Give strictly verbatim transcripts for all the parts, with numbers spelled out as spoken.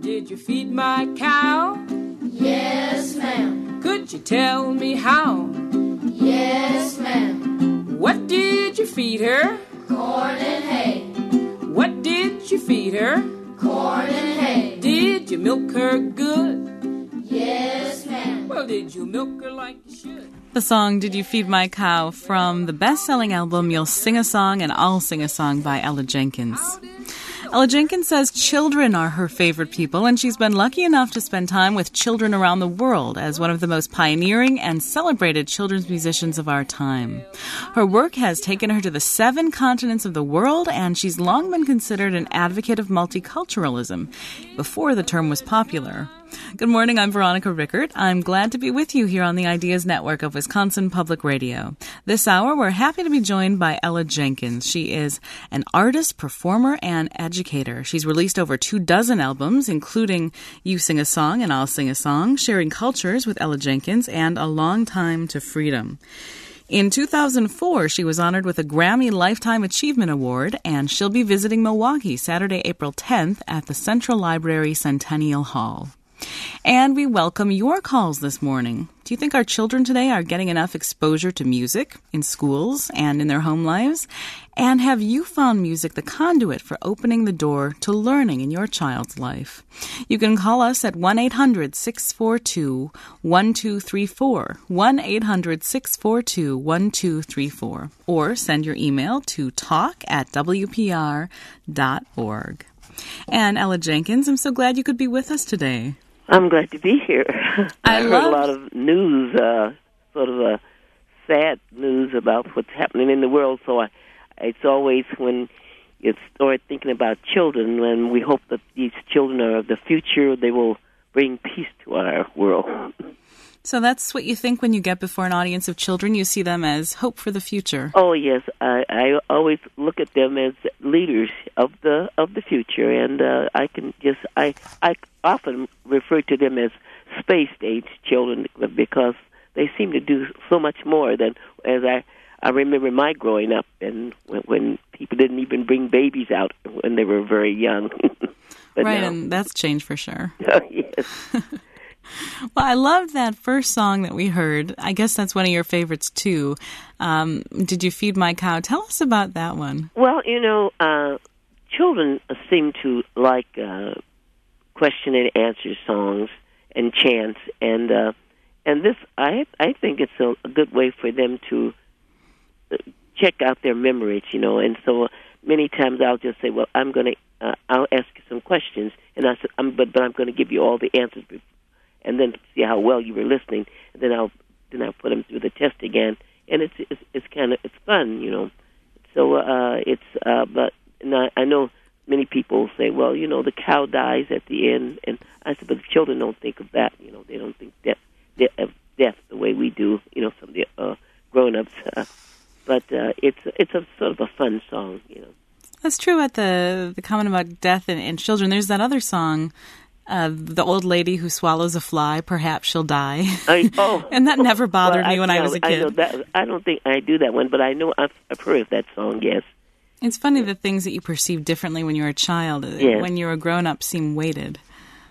Did you feed my cow? Yes, ma'am. Could you tell me how? Yes, ma'am. What did you feed her? Corn and hay. What did you feed her? Corn and hay. Did you milk her good? Yes, ma'am. Well, did you milk her like you should? The song Did You Feed My Cow from the best-selling album You'll Sing a Song and I'll Sing a Song by Ella Jenkins. Ella Jenkins says children are her favorite people, and she's been lucky enough to spend time with children around the world as one of the most pioneering and celebrated children's musicians of our time. Her work has taken her to the seven continents of the world, and she's long been considered an advocate of multiculturalism before the term was popular. Good morning, I'm Veronica Rickert. I'm glad to be with you here on the Ideas Network of Wisconsin Public Radio. This hour, we're happy to be joined by Ella Jenkins. She is an artist, performer, and educator. She's released over two dozen albums, including You Sing a Song and I'll Sing a Song, Sharing Cultures with Ella Jenkins, and A Long Time to Freedom. In two thousand four, she was honored with a Grammy Lifetime Achievement Award, and she'll be visiting Milwaukee Saturday, April tenth at the Central Library Centennial Hall. And we welcome your calls this morning. Do you think our children today are getting enough exposure to music in schools and in their home lives? And have you found music the conduit for opening the door to learning in your child's life? You can call us at one eight hundred six four two one two three four, one eight hundred six four two one two three four, or send your email to talk at w p r dot org. And Ella Jenkins, I'm so glad you could be with us today. I'm glad to be here. I, I heard love... a lot of news, uh, sort of a sad news about what's happening in the world. So I, it's always when you start thinking about children, when we hope that these children are of the future, they will bring peace to our world. So that's what you think when you get before an audience of children? You see them as hope for the future? Oh, yes. I, I always look at them as leaders of the of the future, and uh, I can just I I often refer to them as space-age children because they seem to do so much more than as I I remember my growing up, and when, when people didn't even bring babies out when they were very young. But right, now, and that's changed for sure. Oh, yes. Well, I loved that first song that we heard. I guess that's one of your favorites, too. Um, Did You Feed My Cow? Tell us about that one. Well, you know, uh, children seem to like uh, question and answer songs and chants, and uh, and this, I I think it's a, a good way for them to check out their memories, you know. And so many times I'll just say, well, I'm going to, uh, I'll ask you some questions, and I said, I'm, but but I'm going to give you all the answers before. And then see how well you were listening. And then I'll then I'll put them through the test again, and it's it's, it's kind of it's fun, you know. So uh, it's uh, but and I, I know many people say, well, you know, the cow dies at the end, and I said, but the children don't think of that, you know. They don't think death death, of death the way we do, you know, some of the uh, grown-ups. Uh, but uh, it's it's a sort of a fun song, you know. That's true about the the comment about death and, and children. There's that other song. Uh, the old lady who swallows a fly, perhaps she'll die. I, oh, and that never bothered well, me when I, I was a kid. I, know that, I don't think I do that one, but I know I've, I've heard of that song, yes. It's funny the things that you perceive differently when you're a child, yes. when you're a grown-up, seem weighted.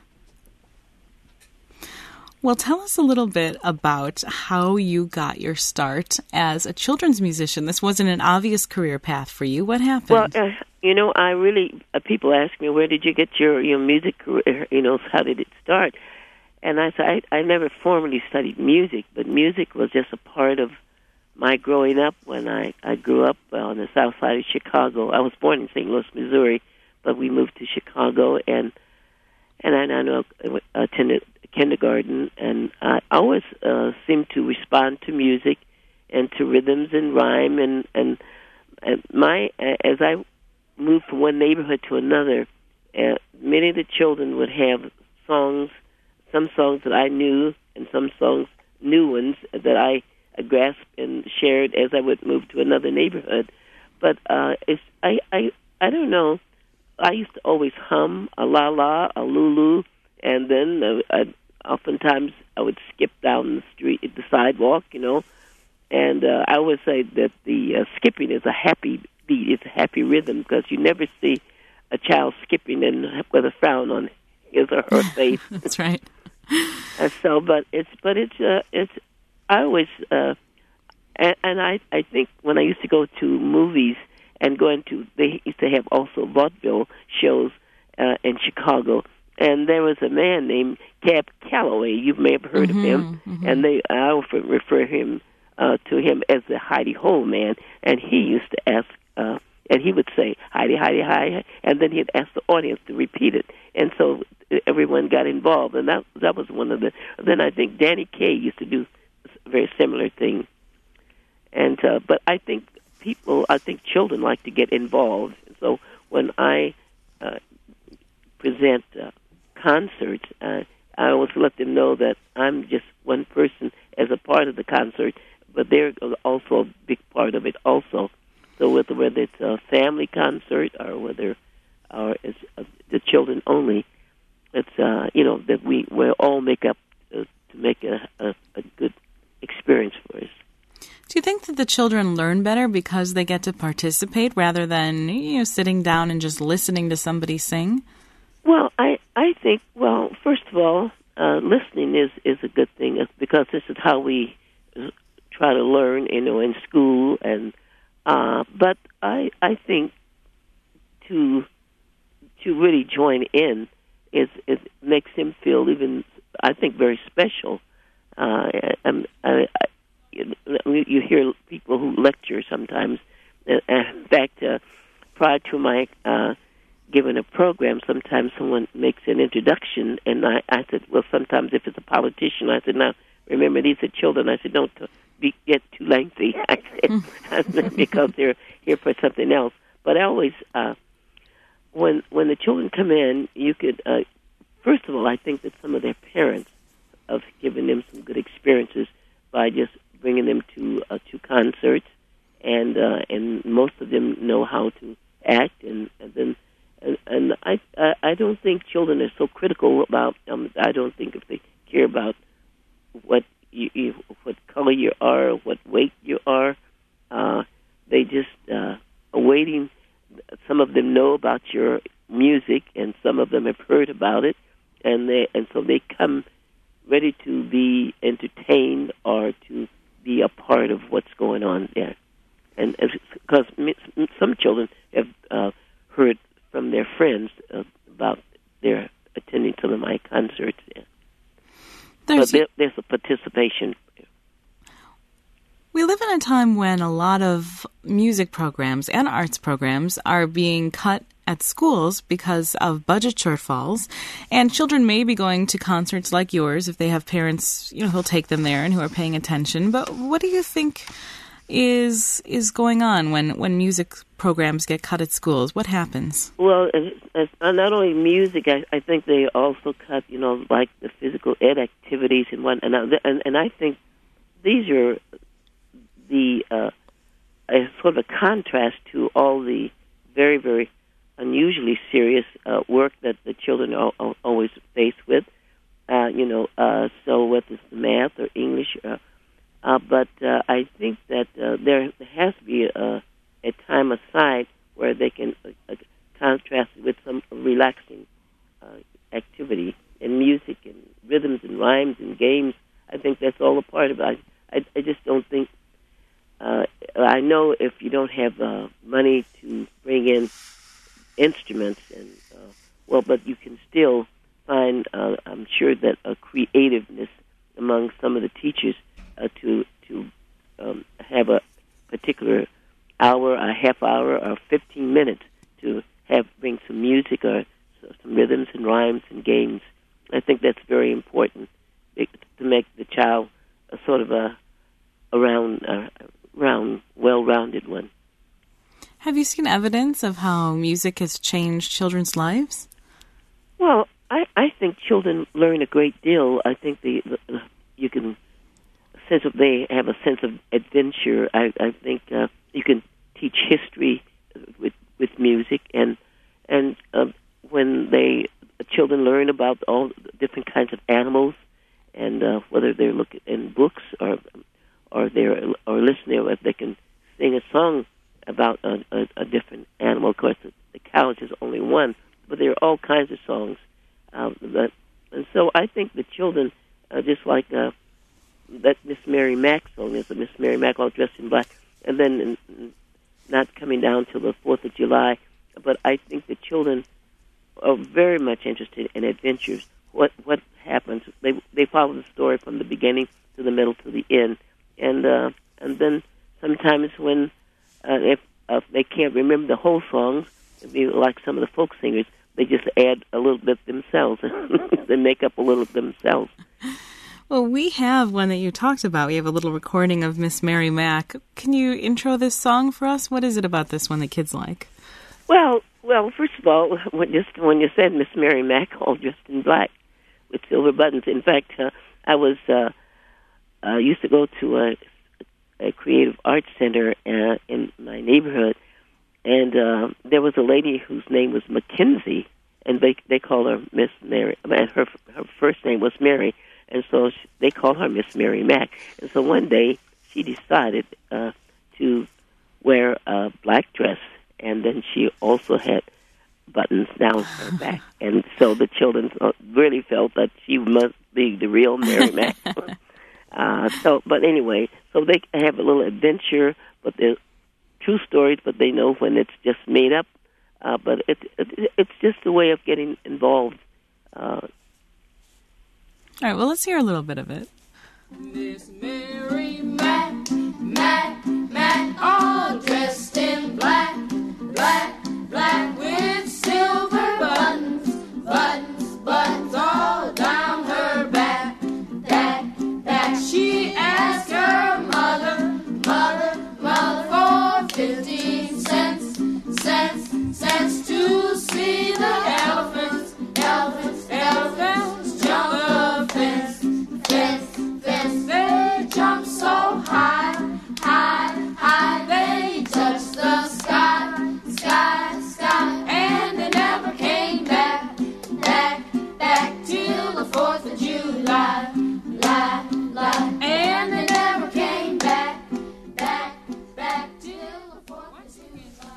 Well, tell us a little bit about how you got your start as a children's musician. This wasn't an obvious career path for you. What happened? Well, uh, you know, I really, uh, people ask me, where did you get your, your music career? You know, how did it start? And I said, I, I never formally studied music, but music was just a part of my growing up when I, I grew up on the south side of Chicago. I was born in Saint Louis, Missouri, but we moved to Chicago, and and I, I know I attended kindergarten, and I always uh, seemed to respond to music and to rhythms and rhyme, and, and, and my as I moved from one neighborhood to another, uh, many of the children would have songs, some songs that I knew, and some songs, new ones, that I grasped and shared as I would move to another neighborhood. But uh, it's I, I I don't know. I used to always hum a la la, a lulu, and then uh, I, oftentimes I would skip down the street, the sidewalk, you know. And uh, I always say that the uh, skipping is a happy beat, it's a happy rhythm, because you never see a child skipping and with a frown on his or her face. That's right. And so, but it's but it's uh, it's I always uh, and, and I I think when I used to go to movies and going to they used to have also vaudeville shows uh, in Chicago, and there was a man named Cab Calloway. You may have heard mm-hmm, of him, mm-hmm. and they I often refer him uh, to him as the Heidi Ho man, and he used to ask. Uh, And he would say, Heidi, Heidi, hi, and then he'd ask the audience to repeat it. And so everyone got involved, and that that was one of the... Then I think Danny Kaye used to do a very similar thing. And uh, But I think people, I think children like to get involved. So when I uh, present uh, concerts, uh, I always let them know that I'm just one person as a part of the concert, but they're also a big part of it also. So whether, whether it's a family concert or whether or it's uh, the children only, it's uh, you know that we we all make up uh, to make a, a, a good experience for us. Do you think that the children learn better because they get to participate rather than you know sitting down and just listening to somebody sing? Well, I I think well first of all, uh, listening is is a good thing because this is how we try to learn, you know, in school and. Uh, but I, I think to to really join in is it makes him feel even I think very special. Uh, I, I, I, you hear people who lecture sometimes. In fact, uh, prior to my uh, giving a program, sometimes someone makes an introduction, and I, I said, well, sometimes if it's a politician, I said, now remember these are children. I said, don't. T- Be, get too lengthy, I said, because they're here for something else. But I always, uh, when when the children come in, you could, uh, first of all, I think that some of their parents have given them some good experiences by just bringing them to uh, to concerts, and uh, and most of them know how to act, and, and then and, and I, I I don't think children are so critical about. Um, I don't think if they care about what. You, you, what color you are, what weight you are. Uh, they just uh, are waiting. Some of them know about your music, and some of them have heard about it, and they and so they come ready to be entertained or to be a part of what's going on there. And because some children have uh, heard from their friends uh, about their attending some of my concerts. Yeah. There's, but there, there's a participation. We live in a time when a lot of music programs and arts programs are being cut at schools because of budget shortfalls, and children may be going to concerts like yours if they have parents, you know, who'll take them there and who are paying attention. But what do you think is is going on when, when music programs get cut at schools? What happens? Well, it's, it's not only music. I, I think they also cut, you know, like the physical ed activities and what. And and, and I think these are the uh, a sort of a contrast to all the very very unusually serious uh, work that the children are, are always faced with. Uh, you know, uh, so whether it's math or English. Uh, Uh, but uh, I think that uh, there has to be a, a time aside where they can uh, contrast it with some relaxing uh, activity and music and rhythms and rhymes and games. I think that's all a part of it. I, I, I just don't think... Uh, I know if you don't have uh, money to bring in instruments, and uh, well, but you can still find, uh, I'm sure, that a creativeness among some of the teachers Uh, to to um, have a particular hour, a half hour, or fifteen minutes to have bring some music or some rhythms and rhymes and games. I think that's very important to make the child a sort of a, a round, uh, round, well-rounded one. Have you seen evidence of how music has changed children's lives? Well, I, I think children learn a great deal. I think the, the you can. Sense of they have a sense of adventure. I, I think uh, you can teach history with with music, and and uh, when they children learn about all different kinds of animals, and uh, whether they're looking in books or or they're or listening, or if they can sing a song about a, a, a different animal. Of course, the, the cow is only one, but there are all kinds of songs Uh, but, and so I think the children, uh, just like uh, that Miss Mary Mack song is, a Miss Mary Mack all dressed in black, and then uh, not coming down till the fourth of July. But I think the children are very much interested in adventures. What what happens? They they follow the story from the beginning to the middle to the end, and uh, and then sometimes when uh, if uh, they can't remember the whole song, like some of the folk singers, they just add a little bit themselves. They make up a little themselves. Well, we have one that you talked about. We have a little recording of Miss Mary Mack. Can you intro this song for us? What is it about this one that kids like? Well, well, first of all, when, just when you said Miss Mary Mack, all dressed in black with silver buttons. In fact, uh, I was uh, uh, used to go to a, a creative arts center uh, in my neighborhood, and uh, there was a lady whose name was Mackenzie, and they they called her Miss Mary. I mean, her her first name was Mary, and so she, they called her Miss Mary Mack. And so one day she decided uh, to wear a black dress. And then she also had buttons down her back. And so the children really felt that she must be the real Mary Mack. uh, so, but anyway, so they have a little adventure, but they're true stories, but they know when it's just made up. Uh, but it, it, it's just a way of getting involved. Uh, All right, well, let's hear a little bit of it. Miss Mary Mack, Mack, Mack, all dressed in black. Black, black with silver buttons, buttons, buttons all down her back, back, back. She asked her mother, mother, mother for fifteen cents, cents, cents to see the elephants, elephants, elephants jump the fence, fence, fence. They jump so high, high, high, they touch the sky. Sky, sky, and they never came back, back, back till the fourth of July, lie, lie, and they never came back, back, back till the fourth of July.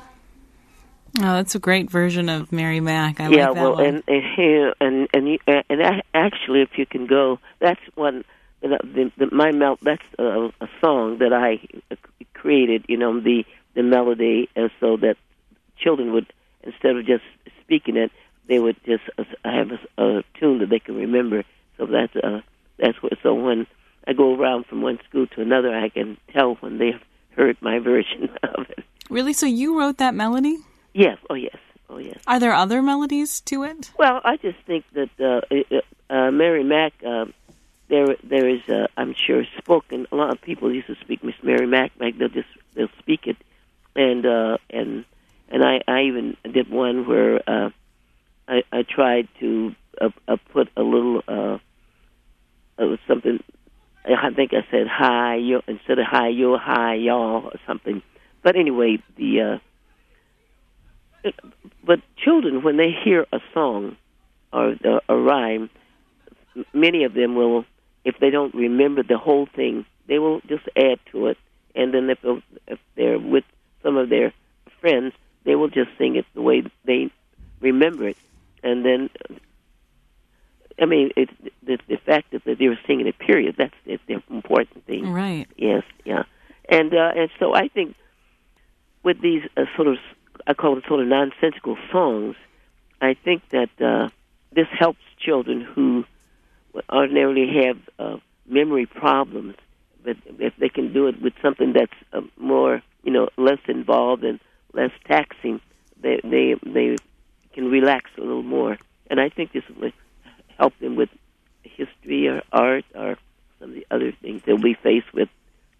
Oh, that's a great version of Mary Mack. I yeah, like that well, one. and and here and and you, and actually, if you can go, that's one. The, the, my mel that's a, a song that I created. You know, the the melody, and so that children would, instead of just speaking it, they would just uh, have a, a tune that they can remember. So that's uh, that's what. So when I go around from one school to another, I can tell when they've heard my version of it. Really? So you wrote that melody? Yes. Oh, yes. Oh, yes. Are there other melodies to it? Well, I just think that uh, uh, Mary Mack, uh, there there is, uh, I'm sure, spoken. A lot of people used to speak Miss Mary Mack. Like they'll just they'll speak it, and uh, and. And I, I even did one where uh, I, I tried to uh, uh, put a little, uh, it was something, I think I said hi, yo, instead of hi, yo, hi, y'all, or something. But anyway, the, uh, it, but children, when they hear a song or uh, a rhyme, many of them will, if they don't remember the whole thing, they will just add to it. And then if, if they're with some of their friends, they will just sing it the way they remember it. And then, I mean, it, the, the fact that they were singing it, period, that's the, the important thing. Right. Yes, yeah. And uh, and so I think with these uh, sort of, I call it sort of nonsensical songs, I think that uh, this helps children who ordinarily have uh, memory problems, but if they can do it with something that's uh, more, you know, less involved and less taxing, they they they can relax a little more. And I think this will help them with history or art or some of the other things they'll be faced with.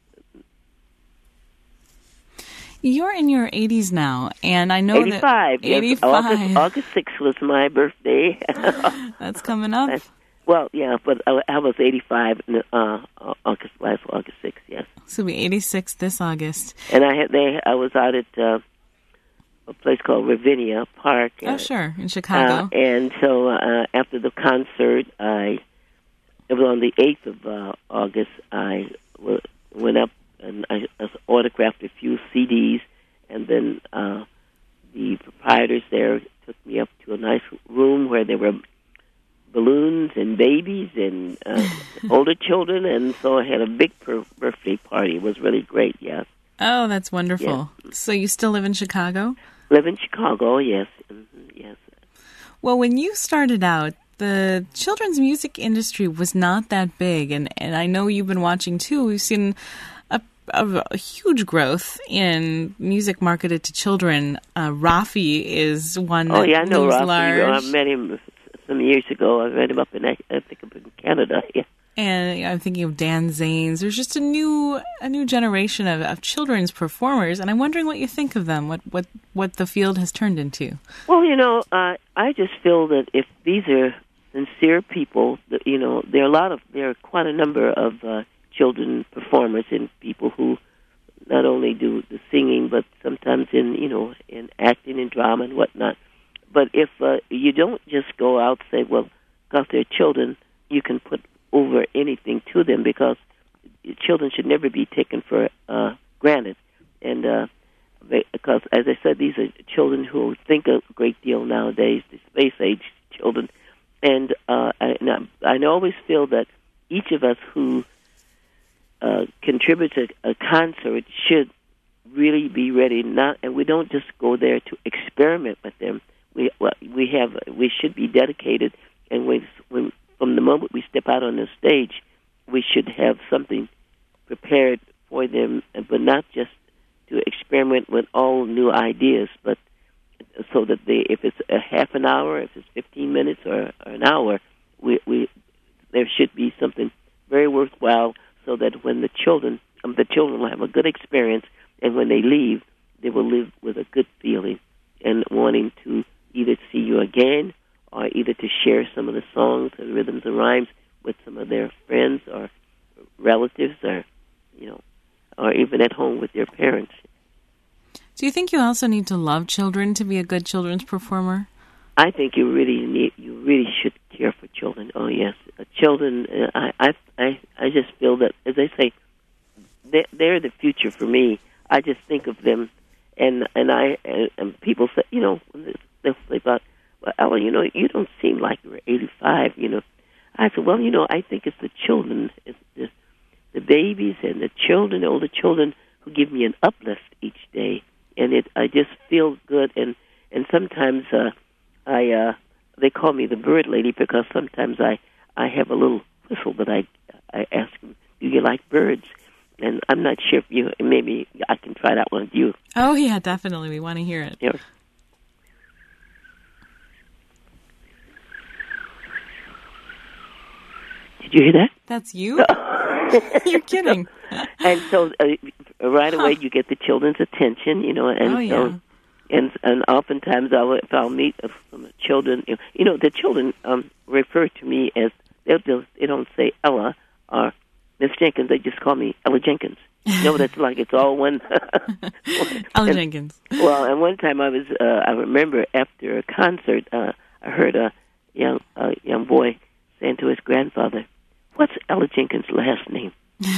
You're in your eighties now, and I know eighty-five, that... yes. eighty-five. August, August sixth was my birthday. That's coming up. That's, well, yeah, but I, I was eighty-five in, uh, August, last August sixth, yes. So it'll be eighty-six this August. And I had they I was out at uh, a place called Ravinia Park. Oh, uh, sure, in Chicago. Uh, and so uh, after the concert, I it was on the eighth of uh, August, I w- went up and I, I autographed a few C Ds, and then uh, the proprietors there took me up to a nice room where there were balloons and babies and uh, older children, and so I had a big per- birthday party. It was really great, yes. Oh, that's wonderful. Yeah. So you still live in Chicago? Live in Chicago, yes. Mm-hmm, yes. Well, when you started out, the children's music industry was not that big, and, and I know you've been watching, too. We've seen a, a, a huge growth in music marketed to children. Uh, Rafi is one that Oh, yeah, I know looms Rafi. large. I met him some years ago. I met him up in, I think, up in Canada, yeah. And I'm thinking of Dan Zanes. There's just a new a new generation of, of children's performers, and I'm wondering what you think of them, what, what, what the field has turned into. Well, you know, uh, I just feel that if these are sincere people, that, you know, there are a lot of, there are quite a number of uh, children performers and people who not only do the singing, but sometimes in, you know, in acting and drama and whatnot. But if uh, you don't just go out and say, well, because they're children, you can put over anything to them, because children should never be taken for uh, granted. And uh, they, because, as I said, these are children who think a great deal nowadays, the space-age children. And, uh, I, and I, I always feel that each of us who uh, contributes a, a concert should really be ready. Not, and we don't just go there to experiment with them. We well, we have we should be dedicated, and we, when from the moment we step out on the stage, we should have something prepared for them, but not just to experiment with all new ideas, but so that they, if it's a half an hour, if it's fifteen minutes or, or an hour, we, we there should be something very worthwhile, so that when the children, um, the children will have a good experience, and when they leave, they will live with a good feeling and wanting to either see you again, or either to share some of the songs and rhythms and rhymes with some of their friends or relatives, or, you know, or even at home with their parents. Do you think you also need to love children to be a good children's performer? I think you really need, you really should care for children. Oh yes, uh, children. Uh, I, I, I, I just feel that, as I say, they, they're the future for me. I just think of them, and and I and, and people say, you know, they'll say about, well, Ella, you know, you don't seem like you're eighty-five. You know, I said, well, you know, I think it's the children, it's the the babies and the children, the older children, who give me an uplift each day. And it, I just feel good, and and sometimes uh, I uh, they call me the bird lady, because sometimes I, I have a little whistle that I I ask them, do you like birds? And I'm not sure if you, maybe I can try that one with you. Oh yeah, definitely. We want to hear it. Yeah. Did you hear that? That's you? You're kidding. And so uh, right away you get the children's attention, you know, and oh, yeah. so and and oftentimes I will, if I'll meet uh, some children, you know, the children um, refer to me as, they'll just, they don't say Ella or Miss Jenkins, they just call me Ella Jenkins. You know, that's like it's all one. Ella and, Jenkins. Well, and one time I was, uh, I remember after a concert, uh, I heard a young a young boy saying to his grandfather, "What's Ella Jenkins' last name?"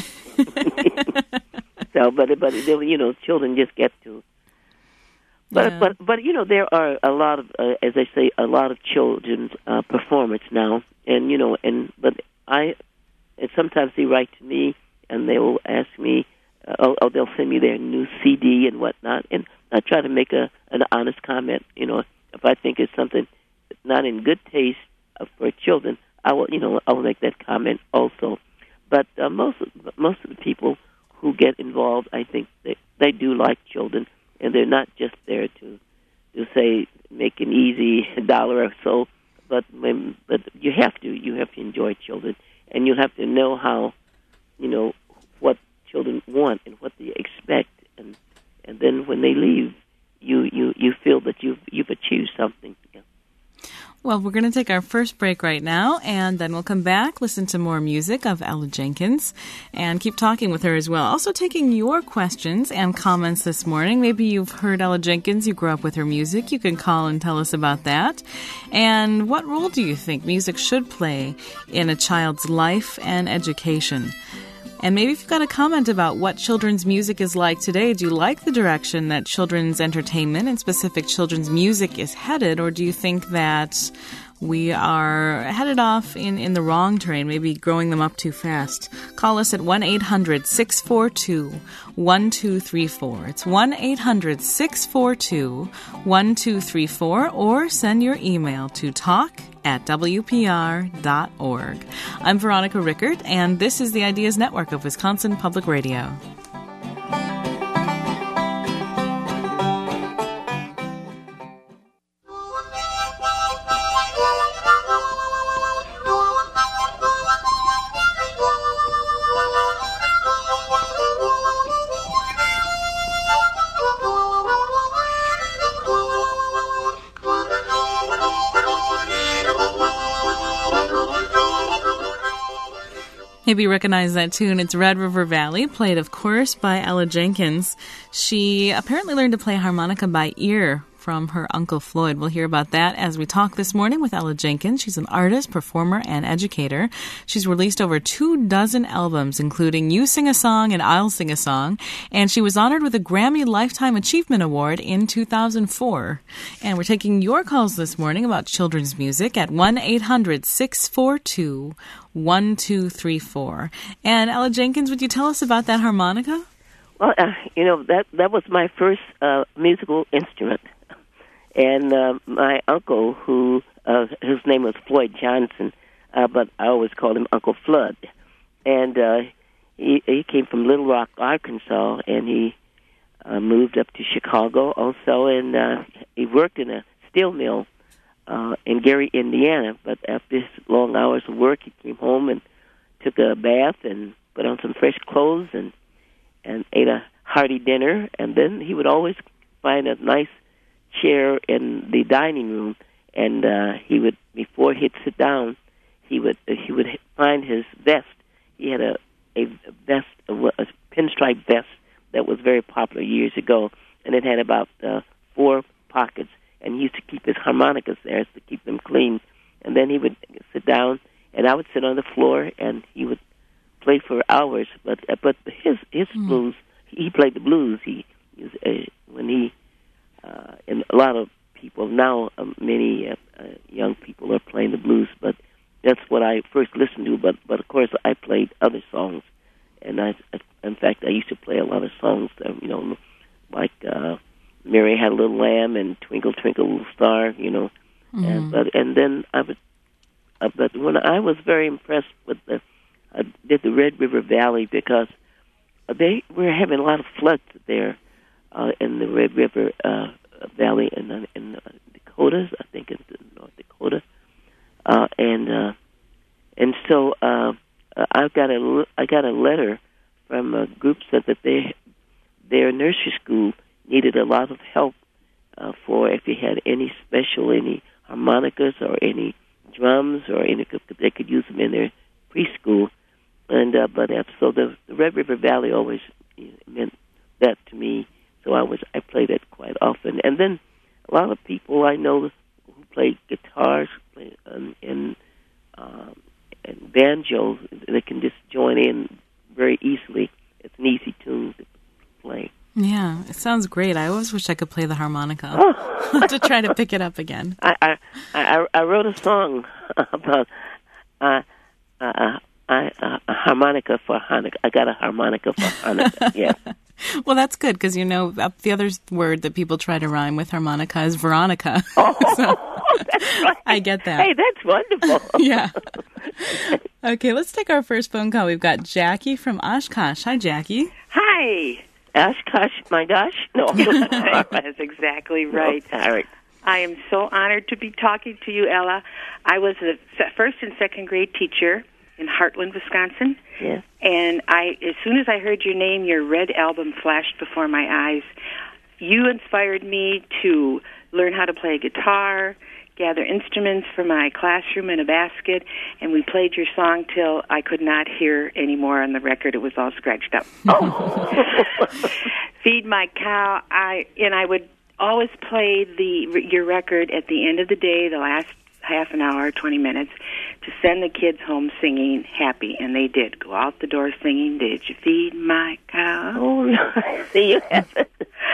So, but but you know, children just get to. But yeah. but but you know, there are a lot of, uh, as I say, a lot of children's uh, performance now, and you know, and but I, and sometimes they write to me and they will ask me, uh, oh, oh, they'll send me their new C D and whatnot, and I try to make a an honest comment. You know, if I think it's something not in good taste uh, for children, I will, you know, I will make that comment also. But uh, most of, most of the people who get involved, I think they they do like children, and they're not just there to to say make an easy dollar or so. But when, but you have to you have to enjoy children, and you have to know how, you know, what children want and what they expect, and and then when they leave, you you, you feel that you've you've achieved something. Yeah. Well, we're going to take our first break right now, and then we'll come back, listen to more music of Ella Jenkins, and keep talking with her as well. Also taking your questions and comments this morning. Maybe you've heard Ella Jenkins, you grew up with her music. You can call and tell us about that. And what role do you think music should play in a child's life and education? And maybe if you've got a comment about what children's music is like today, do you like the direction that children's entertainment and specific children's music is headed, or do you think that we are headed off in, in the wrong train, maybe growing them up too fast. Call us at one eight hundred six four two one two three four. It's one eight hundred six four two one two three four, or send your email to talk at w p r dot org. I'm Veronica Rickert, and this is the Ideas Network of Wisconsin Public Radio. Maybe you recognize that tune. It's Red River Valley, played, of course, by Ella Jenkins. She apparently learned to play harmonica by ear from her Uncle Floyd. We'll hear about that as we talk this morning with Ella Jenkins. She's an artist, performer, and educator. She's released over two dozen albums, including You Sing a Song and I'll Sing a Song, and she was honored with a Grammy Lifetime Achievement Award in two thousand four. And we're taking your calls this morning about children's music at one eight hundred six four two one two three four. And Ella Jenkins, would you tell us about that harmonica? Well, uh, you know, that that was my first uh, musical instrument. And uh, my uncle, who uh, his name was Floyd Johnson, uh, but I always called him Uncle Flood. And uh, he, he came from Little Rock, Arkansas, and he uh, moved up to Chicago also, and uh, he worked in a steel mill uh, in Gary, Indiana. But after his long hours of work, he came home and took a bath and put on some fresh clothes and, and ate a hearty dinner. And then he would always find a nice chair in the dining room, and uh, he would, before he'd sit down, he would he would find his vest. He had a a vest, a, a pinstripe vest that was very popular years ago, and it had about uh, four pockets. And he used to keep his harmonicas there to keep them clean. And then he would sit down, and I would sit on the floor, and he would play for hours. But uh, but his his mm. blues, he played the blues. He, he was, uh, when he Uh, and a lot of people now, um, many uh, uh, young people are playing the blues, but that's what I first listened to. But, but of course, I played other songs, and I, in fact, I used to play a lot of songs, that, you know, like uh, "Mary Had a Little Lamb" and "Twinkle Twinkle Little Star," you know. Mm-hmm. And but and then I would, uh, but when I was very impressed with the, I did the Red River Valley because they were having a lot of floods there. Uh, in the Red River uh, Valley in, uh, in uh, Dakotas, I think in North Dakota, uh, and uh, and so uh, I got a I got a letter from a group said that they their nursery school needed a lot of help uh, for if they had any special any harmonicas or any drums or any they could use them in their preschool, and uh, but uh, so the, the Red River Valley always you know, meant that to me. So I was I played it quite often, and then a lot of people I know who play guitars play, um, and um, and banjos. They can just join in very easily. It's an easy tune to play. Yeah, it sounds great. I always wish I could play the harmonica. Oh. To try to pick it up again. I I, I, I wrote a song about uh, uh, I, uh, a harmonica for Hanukkah. I got a harmonica for Hanukkah. Yes. Well, that's good, because, you know, the other word that people try to rhyme with harmonica is Veronica. Oh, so, that's right. I get that. Hey, that's wonderful. Yeah. Okay, let's take our first phone call. We've got Jackie from Oshkosh. Hi, Jackie. Hi. Oshkosh, my gosh. No. That's exactly right. No, all right. I am so honored to be talking to you, Ella. I was a first and second grade teacher in Heartland, Wisconsin. Yes. And I, as soon as I heard your name, your Red album flashed before my eyes. You inspired me to learn how to play guitar, gather instruments for my classroom in a basket, and we played your song till I could not hear anymore on the record. It was all scratched up. Oh. Feed My Cow. I and I would always play the your record at the end of the day, the last half an hour, twenty minutes, to send the kids home singing happy, and they did. Go out the door singing, "Did you feed my cow?" Oh, no. See, you have it.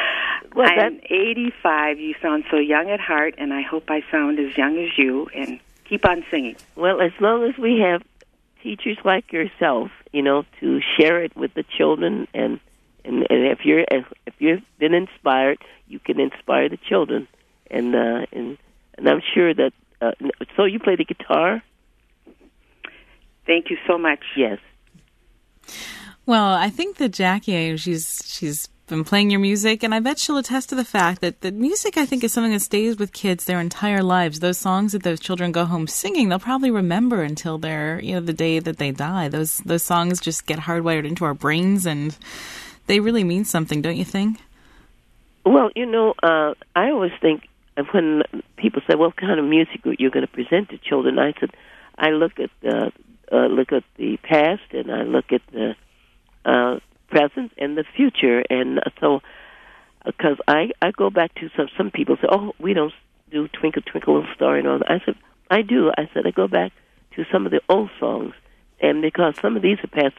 Well, I'm eighty-five. You sound so young at heart, and I hope I sound as young as you. And keep on singing. Well, as long as we have teachers like yourself, you know, to share it with the children, and and, and if you're if you've been inspired, you can inspire the children, and uh, and and I'm sure that. Uh, so you play the guitar? Thank you so much. Yes. Well, I think that Jackie, she's she's been playing your music, and I bet she'll attest to the fact that the music, I think, is something that stays with kids their entire lives. Those songs that those children go home singing, they'll probably remember until they're, you know, the day that they die. Those those songs just get hardwired into our brains, and they really mean something, don't you think? Well, you know, uh, I always think when people say, "What kind of music you're going to present to children?" I said, I look at uh, uh, look at the past, and I look at the uh, present and the future, and so because I I go back to some some people say, "Oh, we don't do Twinkle Twinkle Little Star," and all that. I said, I do. I said I go back to some of the old songs, and because some of these are passed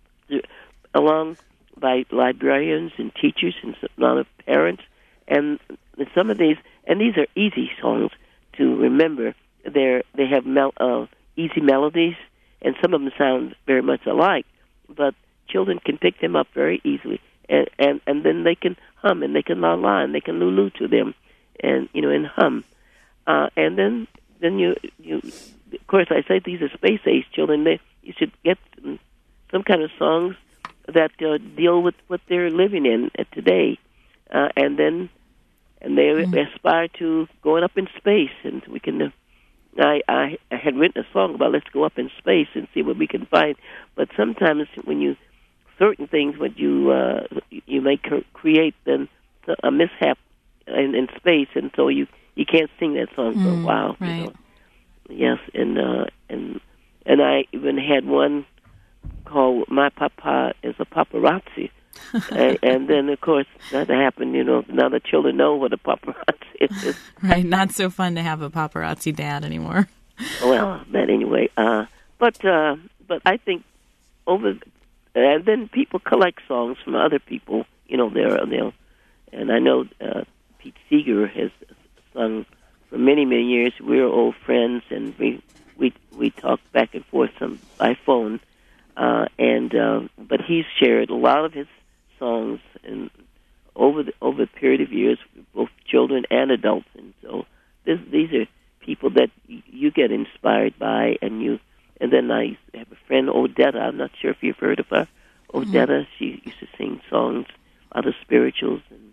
along by librarians and teachers and a lot of parents, and some of these, and these are easy songs to remember. They're they have mel- uh, easy melodies, and some of them sound very much alike, but children can pick them up very easily, and and, and then they can hum, and they can la la, and they can lulu to them, and you know, and hum, uh, and then then you you of course I say these are space age children. They you should get some, some kind of songs that uh, deal with what they're living in uh, today, uh, and then and they mm. aspire to going up in space, and we can. Uh, I, I I had written a song about let's go up in space and see what we can find, but sometimes when you certain things, when you uh, you may cr- create then a mishap in, in space, and so you, you can't sing that song for mm, a while. Right. You know? Yes, and uh, and and I even had one called "My Papa is a Paparazzi," and, and then of course that happened. You know, now the children know what a paparazzi is. Right, not so fun to have a paparazzi dad anymore. Well, but anyway, uh, but uh, but I think over, and then people collect songs from other people. You know, they're they'll, and I know uh, Pete Seeger has sung for many many years. We're old friends, and we we we talk back and forth some by phone. Uh, and uh, but he's shared a lot of his songs and over the over a period of years, both children and adults. And so this, these are people that y- you get inspired by, and you. And then I have a friend, Odetta. I'm not sure if you've heard of her. Odetta. Mm-hmm. She used to sing songs, a lot of spirituals and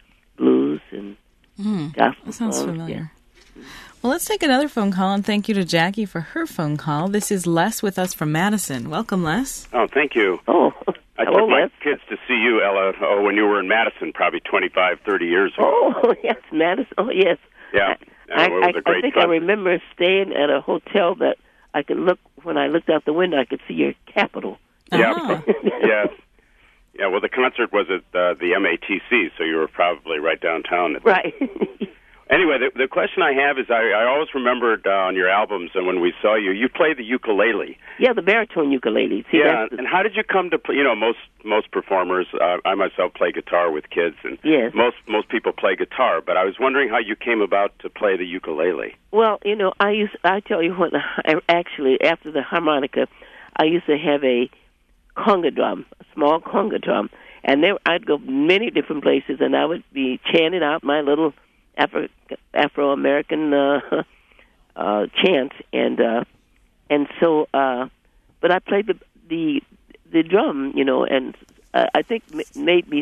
blues and mm, gospel that sounds songs. familiar. Yeah. Well, let's take another phone call, and thank you to Jackie for her phone call. This is Les with us from Madison. Welcome, Les. Oh, thank you. Oh, I hello, took my Les. kids to see you, Ella, oh, when you were in Madison, probably twenty-five, thirty years ago. Oh, yes, Madison. Oh, yes. Yeah. I, it was I, a great I think fun. I remember staying at a hotel that I could look, when I looked out the window, I could see your Capitol. Yeah. Oh. Yes. Yeah, well, the concert was at uh, the M A T C, so you were probably right downtown. At Right. Anyway, the, the question I have is I, I always remembered uh, on your albums and when we saw you, you play the ukulele. Yeah, the baritone ukulele. See, yeah, that's the, and how did you come to play? You know, most most performers, uh, I myself play guitar with kids, and yes. most most people play guitar. But I was wondering how you came about to play the ukulele. Well, you know, I used. I tell you what. I actually, after the harmonica, I used to have a conga drum, a small conga drum, and there I'd go many different places, and I would be chanting out my little Afro Afro American uh, uh, chant, and uh, and so. Uh, but I played the the the drum, you know, and uh, I think m- made me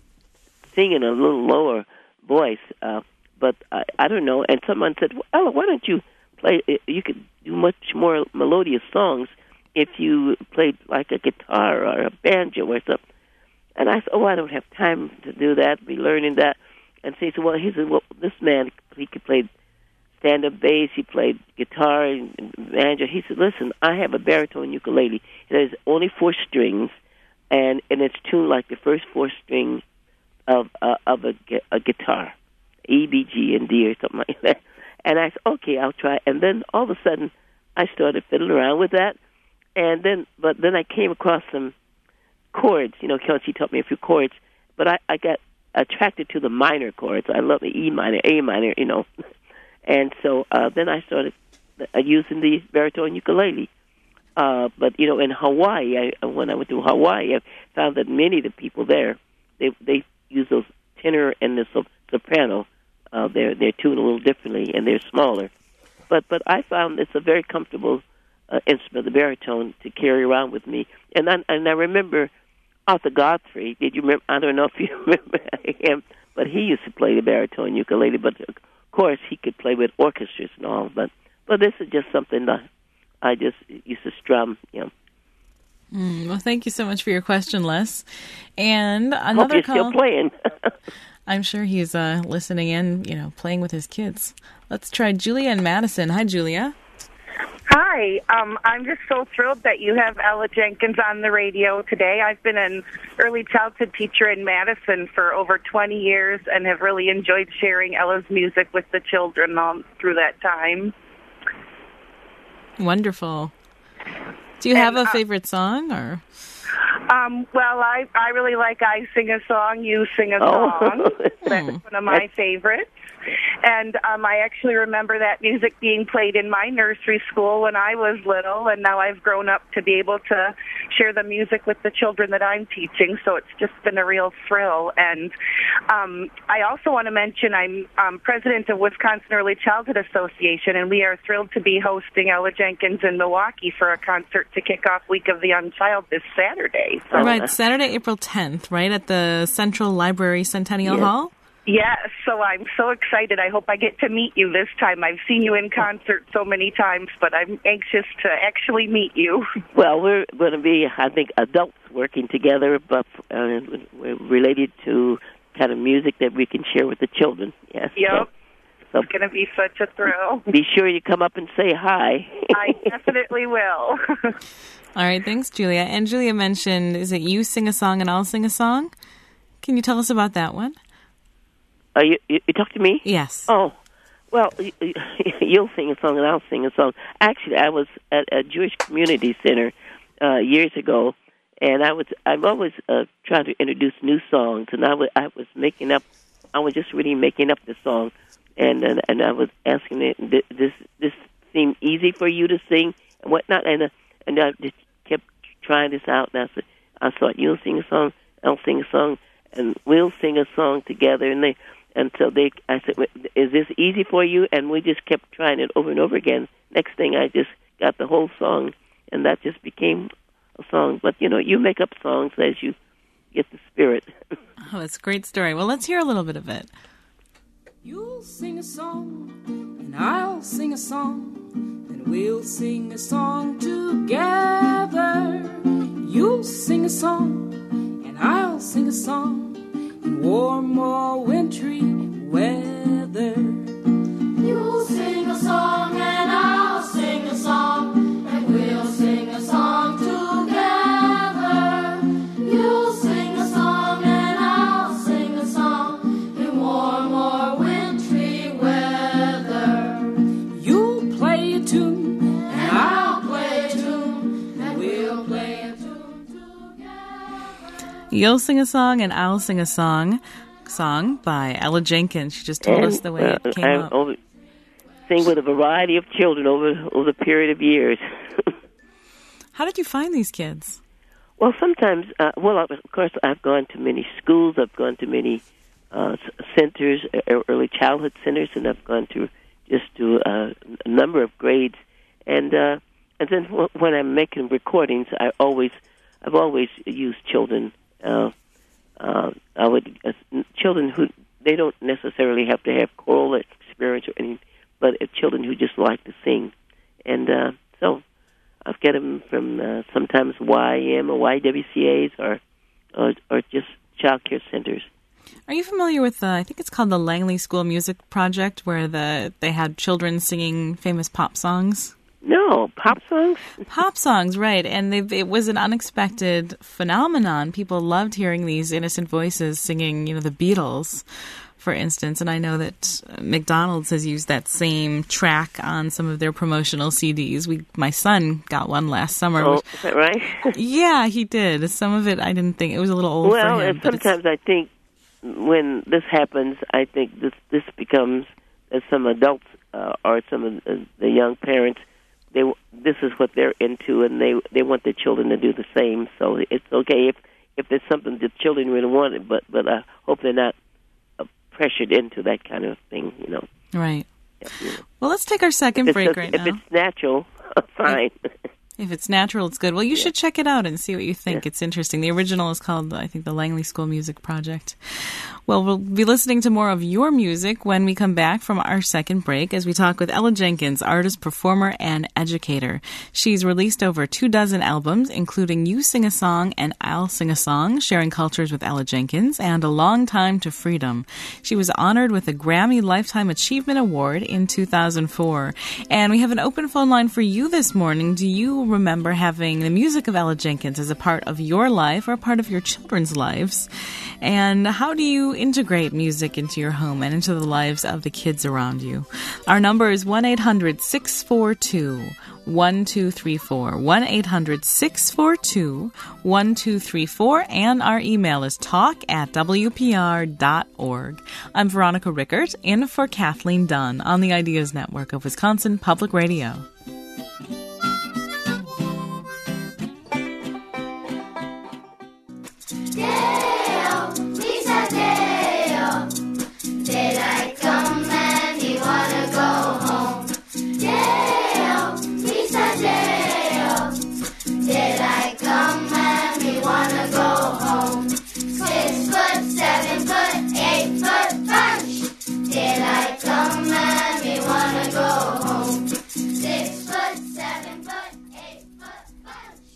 sing in a little lower voice. Uh, but I, I don't know. And someone said, "Well, Ella, why don't you play? You could do much more melodious songs if you played like a guitar or a banjo or something." And I said, "Oh, I don't have time to do that. Be learning that." And so he said, "Well, he said, well, this man, he could play stand-up bass, he played guitar and banjo." He said, "Listen, I have a baritone ukulele. It has only four strings, and, and it's tuned like the first four strings of uh, of a, a guitar, E, B, G, and D or something like that." And I said, "Okay, I'll try." And then all of a sudden, I started fiddling around with that, and then but then I came across some chords. You know, Kelsey taught me a few chords, but I, I got attracted to the minor chords. I love the E minor, A minor, you know. And so uh, then I started uh, using the baritone ukulele. Uh, but you know, in Hawaii, I, when I went to Hawaii, I found that many of the people there they they use those tenor and the so, soprano. Uh, they're they're tuned a little differently and they're smaller. But but I found it's a very comfortable uh, instrument, the baritone, to carry around with me. And I, and I remember Arthur Godfrey. Did you remember? I don't know if you remember him, but he used to play the baritone ukulele. But of course, he could play with orchestras and all. But but this is just something that I just used to strum. You know. Mm, well, thank you so much for your question, Les. And another Hope you're call. still playing. I'm sure he's uh, listening in, you know, playing with his kids. Let's try Julia in Madison. Hi, Julia. Hi. Um, I'm just so thrilled that you have Ella Jenkins on the radio today. I've been an early childhood teacher in Madison for over twenty years and have really enjoyed sharing Ella's music with the children all through that time. Wonderful. Do you have And, a uh, favorite song, or? Um, well, I, I really like I Sing a Song, You Sing a Oh. Song. That's one of my favorites. And um, I actually remember that music being played in my nursery school when I was little, and now I've grown up to be able to share the music with the children that I'm teaching, so it's just been a real thrill. And um, I also want to mention I'm um, president of Wisconsin Early Childhood Association, and we are thrilled to be hosting Ella Jenkins in Milwaukee for a concert to kick off Week of the Young Child this Saturday. So, Right, Saturday, April tenth, right, at the Central Library Centennial Yes. Hall? yes, so I'm so excited. I hope I get to meet you this time. I've seen you in concert so many times, but I'm anxious to actually meet you. Well, we're going to be, I think, adults working together, but uh, we're related to kind of music that we can share with the children. Yes. Yep. So, so It's going to be such a thrill. be sure you come up and say hi. I definitely will. All right, thanks, Julia. And Julia mentioned, is it You Sing a Song and I'll Sing a Song? Can you tell us about that one? Uh, you, you, you talk to me? Yes. Oh, well, you, you'll sing a song and I'll sing a song. Actually, I was at a Jewish community center uh, years ago, and I was I've always uh, tried to introduce new songs, and I was I was making up, I was just really making up the song, and and, and I was asking it, did this this seem easy for you to sing and whatnot, and uh, and I just kept trying this out, and I said, I thought you'll sing a song, I'll sing a song, and we'll sing a song together, and they. And so they, I said, is this easy for you? And we just kept trying it over and over again. Next thing, I just got the whole song, and that just became a song. But, you know, you make up songs as you get the spirit. Oh, it's a great story. Well, let's hear a little bit of it. You'll sing a song, and I'll sing a song, and we'll sing a song together. You'll sing a song, and I'll sing a song, in warm or wintry weather. You'll sing a song and I'll sing a song, and we'll sing a song together. You'll sing a song and I'll sing a song, in warm or wintry weather. You'll play a tune, and I'll play a tune, and we'll play a tune together. You'll Sing a Song and I'll Sing a Song, song by Ella Jenkins. She just told and, us the way uh, it came I up. over, sing with a variety of children over, over the period of years. How did you find these kids? Well, sometimes, uh, well, of course, I've gone to many schools. I've gone to many uh, centers, early childhood centers, and I've gone to just to uh, a number of grades. And uh, and then when I'm making recordings, I always, I've always used children. Uh, uh, I would uh, children who they don't necessarily have to have choral experience or anything, but uh, children who just like to sing. And uh, so I've got them from uh, sometimes Y M or Y W C As or, or or just child care centers. Are you familiar with, uh, I think it's called the Langley School Music Project, where the they had children singing famous pop songs? No, pop songs? Pop songs, right. And they, it was an unexpected phenomenon. People loved hearing these innocent voices singing, you know, the Beatles, for instance. And I know that McDonald's has used that same track on some of their promotional C Ds. We, my son got one last summer. Oh, which, is that right? yeah, he did. Some of it I didn't think, it was a little old well, for him. and but it's- sometimes I think when this happens, I think this this becomes, as some adults uh, or some of the, the young parents, they this is what they're into, and they they want their children to do the same. So it's okay if if there's something the children really want, but but I hope they're not uh, pressured into that kind of thing, you know. Right. Yeah, you know. Well, let's take our second break just, right if now. If it's natural, fine. If it's natural, it's good. Well, you yeah. should check it out and see what you think. Yeah. It's interesting. The original is called, I think, the Langley School Music Project. Well, we'll be listening to more of your music when we come back from our second break as we talk with Ella Jenkins, artist, performer, and educator. She's released over two dozen albums, including You Sing a Song and I'll Sing a Song, Sharing Cultures with Ella Jenkins, and A Long Time to Freedom. She was honored with a Grammy Lifetime Achievement Award in two thousand four. And we have an open phone line for you this morning. Do you remember having the music of Ella Jenkins as a part of your life or a part of your children's lives? And how do you integrate music into your home and into the lives of the kids around you? Our number is one eight hundred six four two one two three four, one eight hundred six four two one two three four, and our email is talk at w p r dot org. I'm Veronica Rickert, in for Kathleen Dunn on the Ideas Network of Wisconsin Public Radio. Dale, Lisa Dale, daylight come and you wanna go home. Dale, Lisa Dale, daylight come and we wanna go home. Six foot, seven foot, eight foot bunch. Daylight come and we wanna go home. Six foot, seven foot, eight foot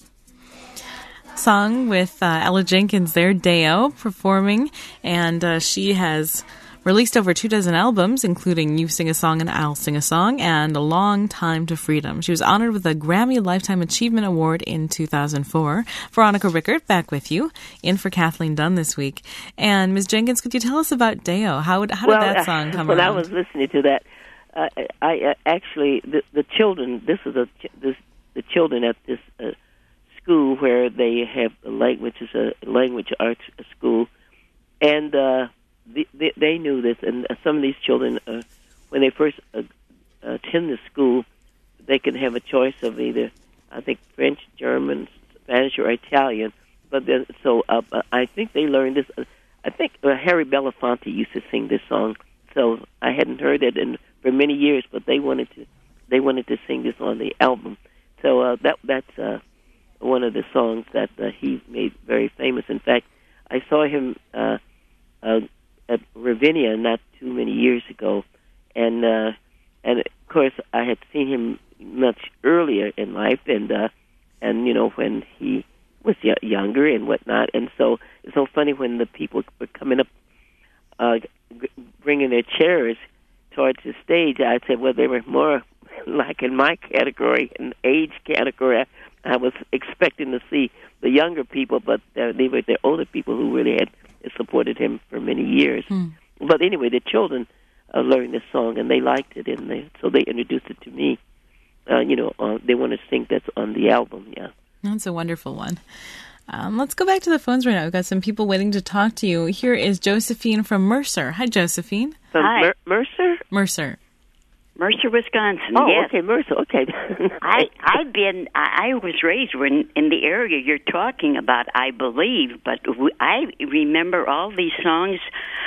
bunch. Song with uh, Ella Jenkins there, Deo, performing, and uh, she has released over two dozen albums, including You Sing a Song and I'll Sing a Song, and A Long Time to Freedom. She was honored with a Grammy Lifetime Achievement Award in two thousand four. Veronica Rickert, back with you, in for Kathleen Dunn this week. And Miz Jenkins, could you tell us about Deo? How, would, how well, did that song come when around? When I was listening to that, uh, I uh, actually, the, the children, this is a, this, the children at this uh, school where they have a language, is a language arts school, and uh, the, they, they knew this. And some of these children, uh, when they first uh, attend the school, they can have a choice of either, I think, French, German, Spanish, or Italian. But then, so uh, I think they learned this. Uh, I think uh, Harry Belafonte used to sing this song, so I hadn't heard it in for many years. But they wanted to, they wanted to sing this on the album. So uh, that that's. Uh, one of the songs that uh, he made very famous. In fact, I saw him uh, uh, at Ravinia not too many years ago, and uh, and of course I had seen him much earlier in life, and uh, and you know when he was y- younger and whatnot. And so it's so funny when the people were coming up, uh, g- bringing their chairs towards the stage. I said, well, they were more like in my category, in age category. I was expecting to see the younger people, but uh, they were the older people who really had supported him for many years. Hmm. But anyway, the children uh, learned this song, and they liked it, and they, so they introduced it to me. Uh, you know, uh, they want to sing that's on the album, yeah. That's a wonderful one. Um, let's go back to the phones right now. We've got some people waiting to talk to you. Here is Josephine from Mercer. Hi, Josephine. From Hi. Mer- Mercer? Mercer. Mercer, Wisconsin. Oh, yes. okay, Mercer. Okay. I I've been I, I was raised in in the area you're talking about, I believe, but w- I remember all these songs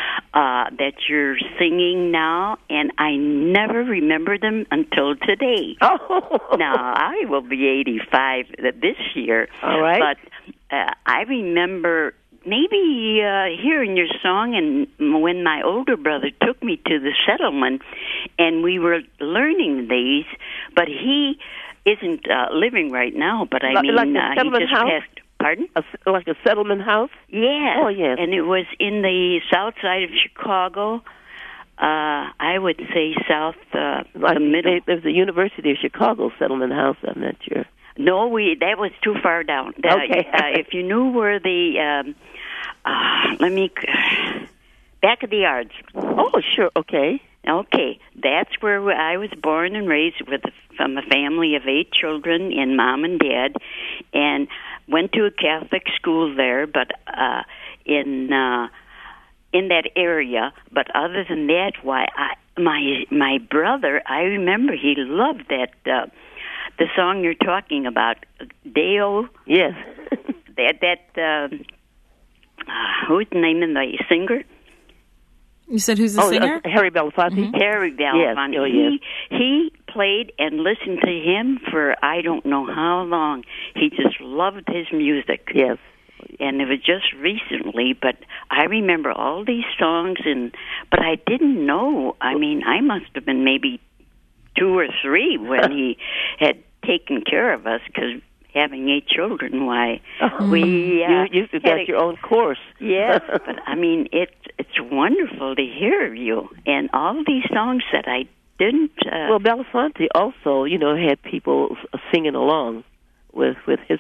uh, that you're singing now, and I never remember them until today. Oh. Now I will be eighty-five this year. All right. But uh, I remember. Maybe uh, hearing your song, and when my older brother took me to the settlement, and we were learning these, but he isn't uh, living right now. But I like, mean, like a uh, settlement he just house? passed. Pardon? A, like a settlement house? Yes. Oh, yes. And it was in the south side of Chicago. Uh, I would say south, uh, like the middle. They, there's a University of Chicago settlement house. I'm not sure. No, we that was too far down. Uh, Okay. uh, if you knew where the, um, uh, let me, back of the yards. Oh, sure. Okay. Okay, that's where I was born and raised with from a family of eight children and mom and dad, and went to a Catholic school there, but uh, in uh, in that area. But other than that, why I my my brother, I remember he loved that uh, the song you're talking about, Deo. Yes. that that uh, uh, who's the name of the singer? You said who's the oh, singer? Uh, Harry Belafonte. Mm-hmm. Harry Belafonte. Yes. Oh, yes. He he played and listened to him for I don't know how long. He just loved his music. Yes. And it was just recently, but I remember all these songs, and but I didn't know. I mean, I must have been maybe two or three when he had taken care of us, because having eight children, why we uh, you you got a, your own course. Yes, but I mean, it's it's wonderful to hear you and all these songs that I didn't. Uh, Well, Belafonte also, you know, had people singing along with with his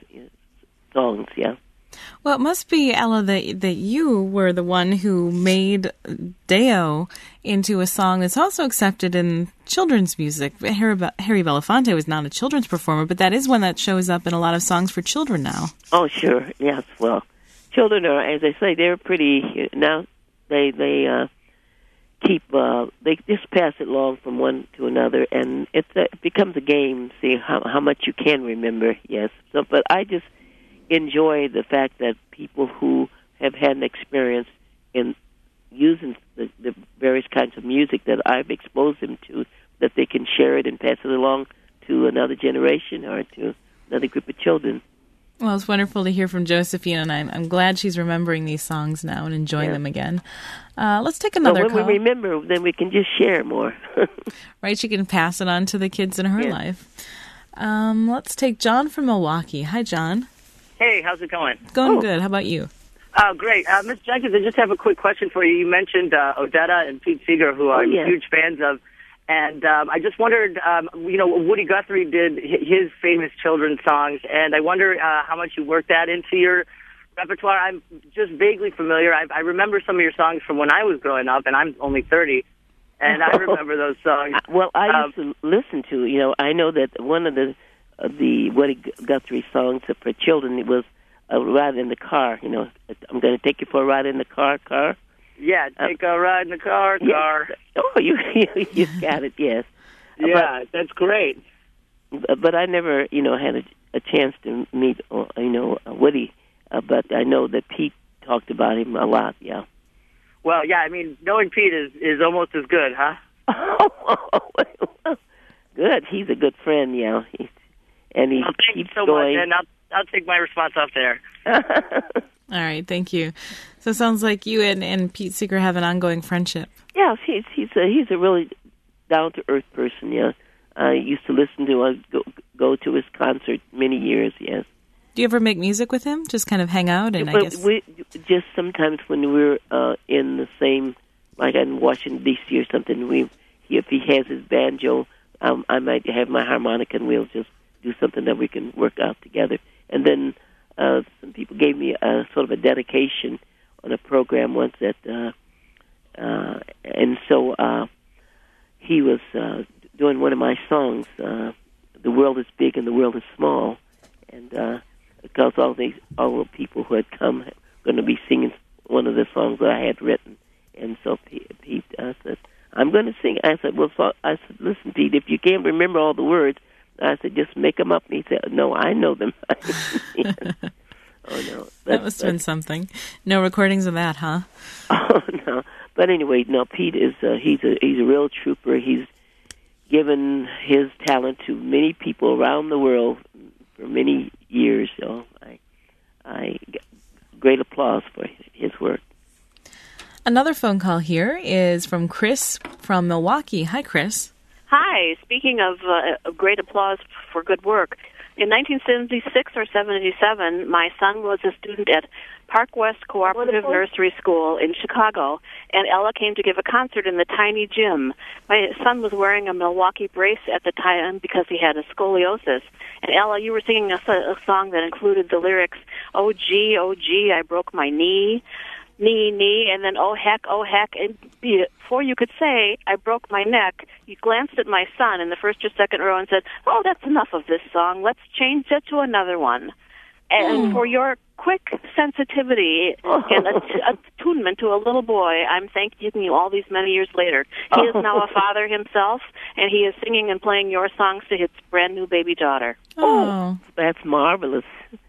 songs. Yeah. Well, it must be, Ella, that, that you were the one who made Deo into a song that's also accepted in children's music. Harry, Harry Belafonte was not a children's performer, but that is one that shows up in a lot of songs for children now. Oh, sure. Yes. Well, children are, as I say, they're pretty, now they, they uh, keep, uh, they just pass it along from one to another, and it's a, it becomes a game, see how, how much you can remember, yes. So, but I just enjoy the fact that people who have had an experience in using the, the various kinds of music that I've exposed them to, that they can share it and pass it along to another generation or to another group of children. Well, it's wonderful to hear from Josephine, and I'm, I'm glad she's remembering these songs now and enjoying Yeah. them again. Uh, let's take another so when call. we remember, then we can just share more. Right, she can pass it on to the kids in her Yeah. life. Um, let's take John from Milwaukee. Hi, John. Hey, how's it going? Going Oh. good. How about you? Oh, great. Uh, Miss Jenkins, I just have a quick question for you. You mentioned uh, Odetta and Pete Seeger, who Oh, I'm yeah. huge fans of. And um, I just wondered, um, you know, Woody Guthrie did hi- his famous children's songs, and I wonder uh, how much you worked that into your repertoire. I'm just vaguely familiar. I, I remember some of your songs from when I was growing up, and I'm only thirty, and I remember those songs. Well, I Um, used to listen to, you know, I know that one of the uh, the Woody Guthrie songs for children, it was a ride in the car, you know, I'm going to take you for a ride in the car, car. Yeah, take a ride in the car, Yes. car. Oh, you you got it, yes. Yeah, that's great. But, but I never, you know, had a, a chance to meet, uh, you know, Woody, uh, but I know that Pete talked about him a lot, yeah. Well, yeah, I mean, knowing Pete is, is almost as good, huh? Good, he's a good friend, yeah. He's, and he Well, thank you keeps so going. much, and I'll, I'll take my response off there. All right, thank you. So it sounds like you and, and Pete Seeger have an ongoing friendship. Yes, he's he's a he's a really down to earth person. Yeah, I used to listen to uh, go go to his concert many years. Yes. Do you ever make music with him? Just kind of hang out and I But guess. we just sometimes when we're uh, in the same, like in Washington D C or something, we he, if he has his banjo, um, I might have my harmonica, and we'll just do something that we can work out together. And then uh, some people gave me a sort of a dedication on a program once that. Uh, Uh, and so uh, he was uh, doing one of my songs, uh, "The World is Big and the World is Small," and uh, because all these all the people who had come were going to be singing one of the songs that I had written, and so Pete, Pete uh, said, "I'm going to sing." I said, "Well, so, I said, listen, Pete, if you can't remember all the words," I said, "just make them up." And he said, "No, I know them." Oh no, That must have been something. No recordings of that, huh? Oh no. But anyway, no. Pete is uh, he's a he's a real trooper. He's given his talent to many people around the world for many years. So I, I great applause for his work. Another phone call here is from Chris from Milwaukee. Hi, Chris. Hi. Speaking of uh, great applause for good work, in nineteen seventy-six or seventy-seven, my son was a student at Park West Cooperative Nursery School in Chicago, and Ella came to give a concert in the tiny gym. My son was wearing a Milwaukee brace at the time because he had a scoliosis. And Ella, you were singing a, a song that included the lyrics, "Oh gee, oh gee, I broke my knee, knee, knee," and then "oh heck, oh heck," and before you could say, "I broke my neck," you glanced at my son in the first or second row and said, "Oh, that's enough of this song. Let's change it to another one." And for your quick sensitivity and att- attunement to a little boy, I'm thanking you all these many years later. He is now a father himself, and he is singing and playing your songs to his brand new baby daughter. Oh, that's marvelous.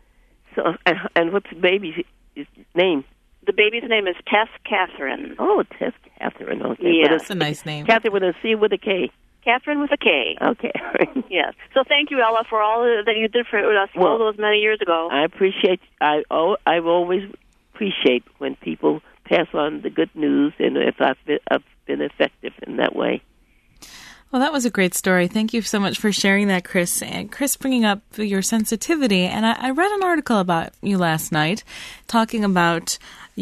So, and, and what's the baby's name? The baby's name is Tess Catherine. Oh, Tess Catherine. Okay, yes, that's a nice name. Catherine with a C with a K. Catherine with a K. Okay. Yes. So thank you, Ella, for all that you did for us well, all those many years ago. I appreciate. I oh, I've always appreciate when people pass on the good news, and if I've been, I've been effective in that way. Well, that was a great story. Thank you so much for sharing that, Chris. And Chris, bringing up your sensitivity. And I, I read an article about you last night, talking about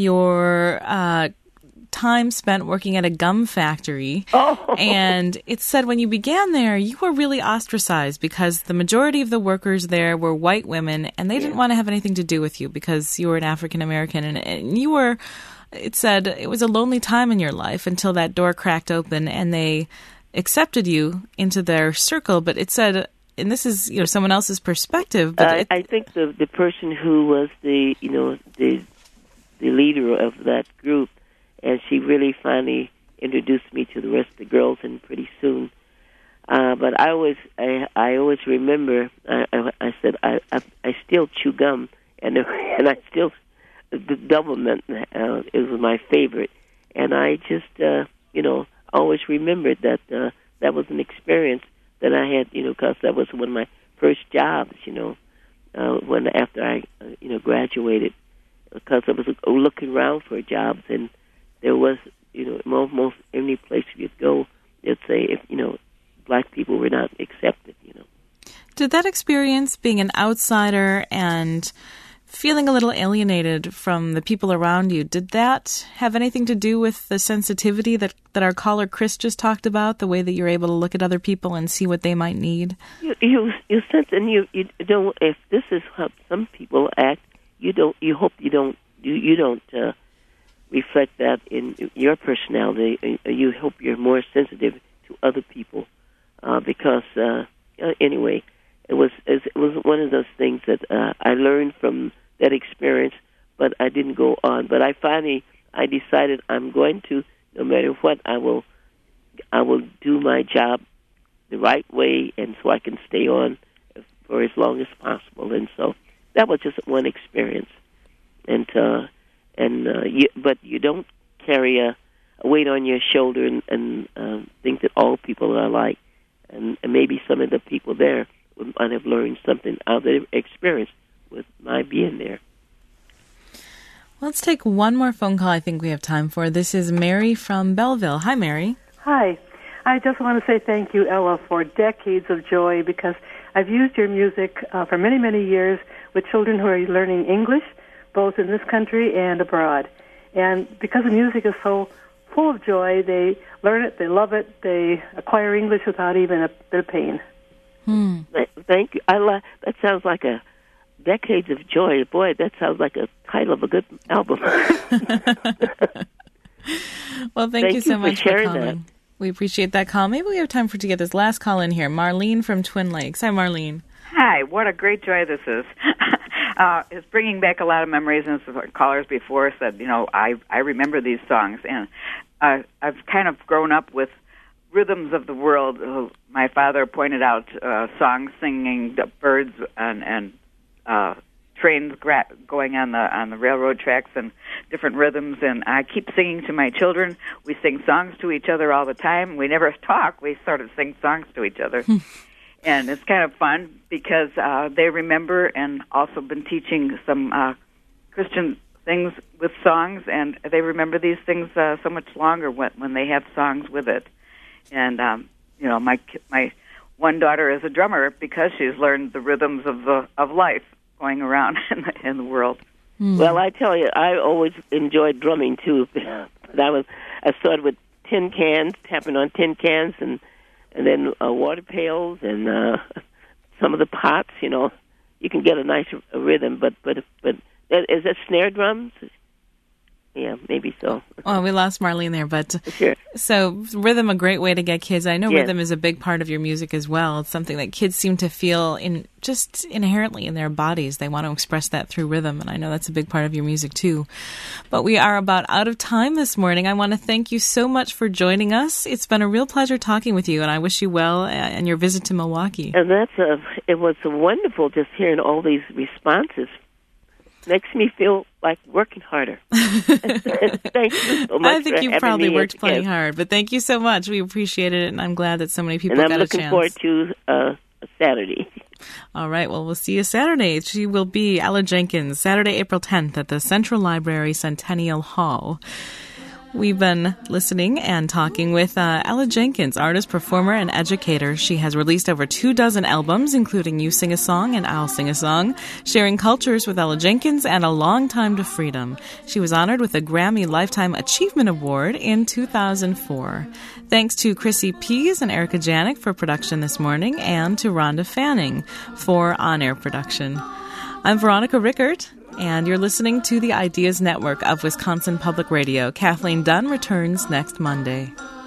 your Uh, time spent working at a gum factory. Oh. And it said when you began there, you were really ostracized because the majority of the workers there were white women, and they yeah. didn't want to have anything to do with you because you were an African American. And, and you were, it said, it was a lonely time in your life until that door cracked open and they accepted you into their circle. But it said, and this is, you know, someone else's perspective. But uh, it, I think the the person who was the, you know, the the leader of that group, and she really finally introduced me to the rest of the girls, and pretty soon. Uh, but I always, I, I always remember. I, I, I said I, I, I still chew gum, and and I still the Doublemint uh, is my favorite, and I just, uh, you know, always remembered that uh, that was an experience that I had, you know, because that was one of my first jobs, you know, uh, when after I, uh, you know, graduated, because I was looking around for jobs and. There was, you know, almost any place you'd go, they'd say, if, you know, black people were not accepted, you know. Did that experience, being an outsider and feeling a little alienated from the people around you, did that have anything to do with the sensitivity that, that our caller Chris just talked about, the way that you're able to look at other people and see what they might need? You, you, you sense, and you, you don't, if this is how some people act, you don't, you hope you don't, you, you don't, uh, reflect that in your personality. You hope you're more sensitive to other people, uh, because uh, anyway, it was it was one of those things that uh, I learned from that experience, but I didn't go on. But I finally I decided I'm going to, no matter what, I will I will do my job the right way, and so I can stay on for as long as possible. And so that was just one experience, and. Uh, And uh, you, but you don't carry a, a weight on your shoulder and, and uh, think that all people are alike. And, and maybe some of the people there might have learned something out of their experience with my being there. Let's take one more phone call I think we have time for. This is Mary from Belleville. Hi, Mary. Hi. I just want to say thank you, Ella, for decades of joy, because I've used your music uh, for many, many years with children who are learning English, both in this country and abroad. And because the music is so full of joy, they learn it, they love it, they acquire English without even a bit of pain. Hmm. Thank you. I li- that sounds like a Decades of Joy. Boy, that sounds like a title of a good album. Well, thank, thank you so you much for, for calling. That. We appreciate that call. Maybe we have time for to get this last call in here. Marlene from Twin Lakes. Hi, Marlene. Hi. What a great joy this is. Uh, it's bringing back a lot of memories, and callers before said, you know, I, I remember these songs, and uh, I've kind of grown up with rhythms of the world. My father pointed out uh, songs singing the birds and, and uh, trains gra- going on the on the railroad tracks and different rhythms, and I keep singing to my children. We sing songs to each other all the time. We never talk. We sort of sing songs to each other. And it's kind of fun because uh, they remember, and also been teaching some uh, Christian things with songs, and they remember these things uh, so much longer when, when they have songs with it. And um, you know, my my one daughter is a drummer because she's learned the rhythms of the of life going around in the, in the world. Mm. Well, I tell you, I always enjoyed drumming too. But I was I started with tin cans, tapping on tin cans, and. And then uh, water pails and uh, some of the pots, you know, you can get a nice uh, rhythm. But but but is that snare drums? Yeah, maybe so. Well, we lost Marlene there, but sure. So rhythm, a great way to get kids. I know yes. rhythm is a big part of your music as well. It's something that kids seem to feel in just inherently in their bodies. They want to express that through rhythm, and I know that's a big part of your music too. But we are about out of time this morning. I want to thank you so much for joining us. It's been a real pleasure talking with you, and I wish you well in your visit to Milwaukee. And that's a, it was wonderful just hearing all these responses. Makes me feel like working harder. Thank you so much. I think for you having probably me worked plenty again. hard, but thank you so much. We appreciated it, and I'm glad that so many people and I'm got a chance. And I'm looking forward to uh, Saturday. All right, well, we'll see you Saturday. She will be Ella Jenkins, Saturday, April tenth at the Central Library Centennial Hall. We've been listening and talking with uh, Ella Jenkins, artist, performer, and educator. She has released over two dozen albums, including You Sing a Song and I'll Sing a Song, sharing cultures with Ella Jenkins and A Long Time to Freedom. She was honored with a Grammy Lifetime Achievement Award in two thousand four. Thanks to Chrissy Pease and Erica Janik for production this morning, and to Rhonda Fanning for on-air production. I'm Veronica Rickert, and you're listening to the Ideas Network of Wisconsin Public Radio. Kathleen Dunn returns next Monday.